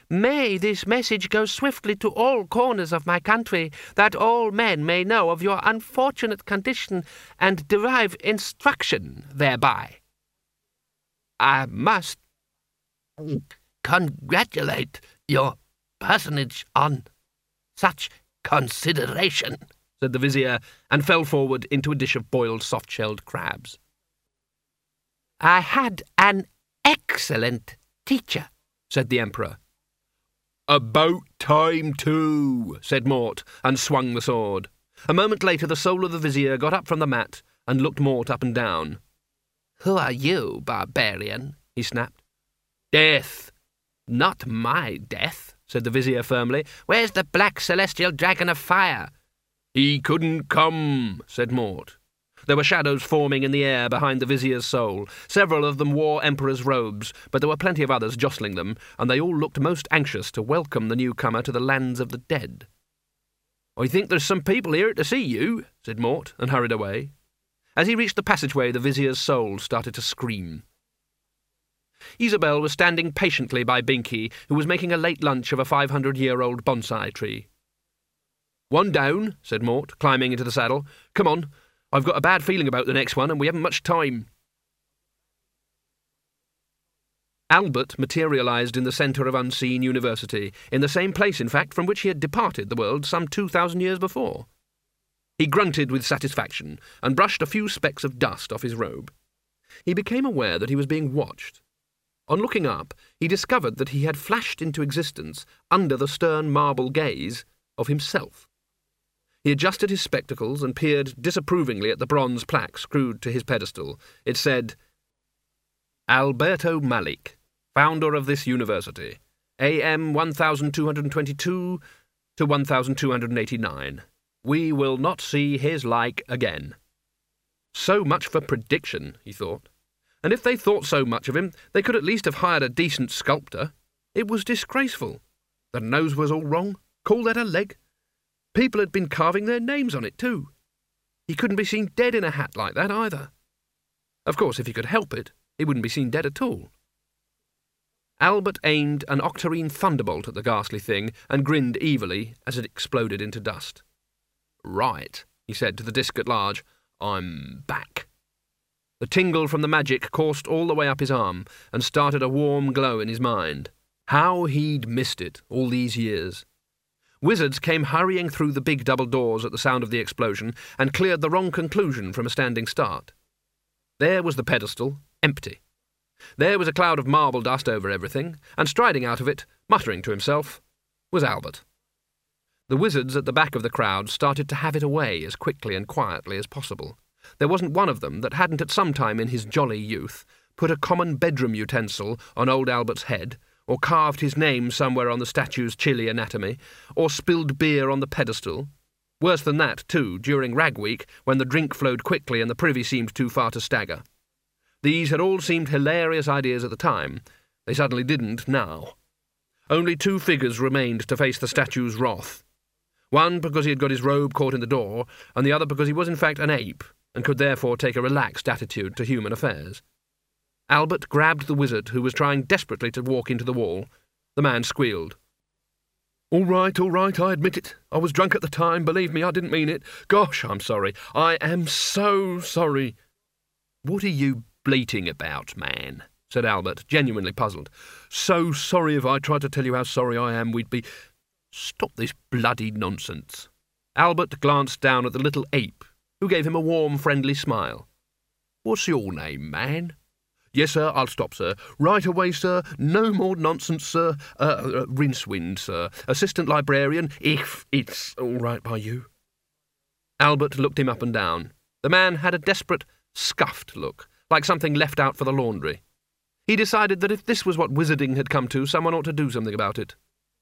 May this message go swiftly to all corners of my country, that all men may know of your unfortunate condition and derive instruction thereby. I must congratulate your personage on such consideration, said the vizier, and fell forward into a dish of boiled soft-shelled crabs. I had an excellent teacher, said the Emperor. About time too, said Mort, and swung the sword. A moment later the soul of the vizier got up from the mat and looked Mort up and down. Who are you, barbarian? He snapped. Death. Not my death, said the vizier firmly. Where's the black celestial dragon of fire? He couldn't come, said Mort. There were shadows forming in the air behind the vizier's soul. Several of them wore emperor's robes, but there were plenty of others jostling them, and they all looked most anxious to welcome the newcomer to the lands of the dead. I think there's some people here to see you, said Mort, and hurried away. As he reached the passageway, the vizier's soul started to scream. Isabel was standing patiently by Binky, who was making a late lunch of a 500-year-old bonsai tree. One down, said Mort, climbing into the saddle. Come on. I've got a bad feeling about the next one, and we haven't much time. Albert materialised in the centre of Unseen University, in the same place, in fact, from which he had departed the world some 2,000 years before. He grunted with satisfaction, and brushed a few specks of dust off his robe. He became aware that he was being watched. On looking up, he discovered that he had flashed into existence under the stern marble gaze of himself. He adjusted his spectacles and peered disapprovingly at the bronze plaque screwed to his pedestal. It said, Alberto Malik, founder of this university, AM 1222 to 1289. We will not see his like again. So much for prediction, he thought. And if they thought so much of him, they could at least have hired a decent sculptor. It was disgraceful. The nose was all wrong. Call that a leg? People had been carving their names on it, too. He couldn't be seen dead in a hat like that, either. Of course, if he could help it, he wouldn't be seen dead at all. Albert aimed an octarine thunderbolt at the ghastly thing and grinned evilly as it exploded into dust. Right, he said to the disc at large. I'm back. The tingle from the magic coursed all the way up his arm and started a warm glow in his mind. How he'd missed it all these years. Wizards came hurrying through the big double doors at the sound of the explosion and cleared the wrong conclusion from a standing start. There was the pedestal, empty. There was a cloud of marble dust over everything, and striding out of it, muttering to himself, was Albert. The wizards at the back of the crowd started to have it away as quickly and quietly as possible. There wasn't one of them that hadn't at some time in his jolly youth put a common bedroom utensil on old Albert's head, or carved his name somewhere on the statue's chilly anatomy, or spilled beer on the pedestal. Worse than that, too, during Rag Week, when the drink flowed quickly and the privy seemed too far to stagger. These had all seemed hilarious ideas at the time. They suddenly didn't now. Only two figures remained to face the statue's wrath. One because he had got his robe caught in the door, and the other because he was in fact an ape, and could therefore take a relaxed attitude to human affairs. Albert grabbed the wizard, who was trying desperately to walk into the wall. The man squealed. All right, I admit it. I was drunk at the time. Believe me, I didn't mean it. Gosh, I'm sorry. I am so sorry. What are you bleating about, man? Said Albert, genuinely puzzled. So sorry. If I tried to tell you how sorry I am, we'd be... Stop this bloody nonsense. Albert glanced down at the little ape, who gave him a warm, friendly smile. What's your name, man? Yes, sir, I'll stop, sir. Right away, sir. No more nonsense, sir. Rincewind, sir. Assistant librarian, if it's all right by you. Albert looked him up and down. The man had a desperate, scuffed look, like something left out for the laundry. He decided that if this was what wizarding had come to, someone ought to do something about it.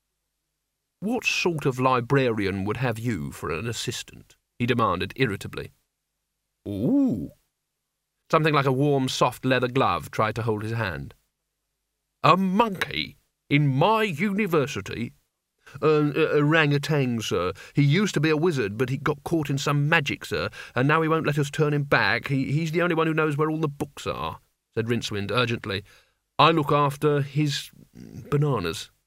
What sort of librarian would have you for an assistant? He demanded irritably. Ooh. Something like a warm, soft leather glove tried to hold his hand. A monkey? In my university? Orangutan, sir. He used to be a wizard, but he got caught in some magic, sir, and now he won't let us turn him back. He's the only one who knows where all the books are, said Rincewind urgently. I look after his bananas.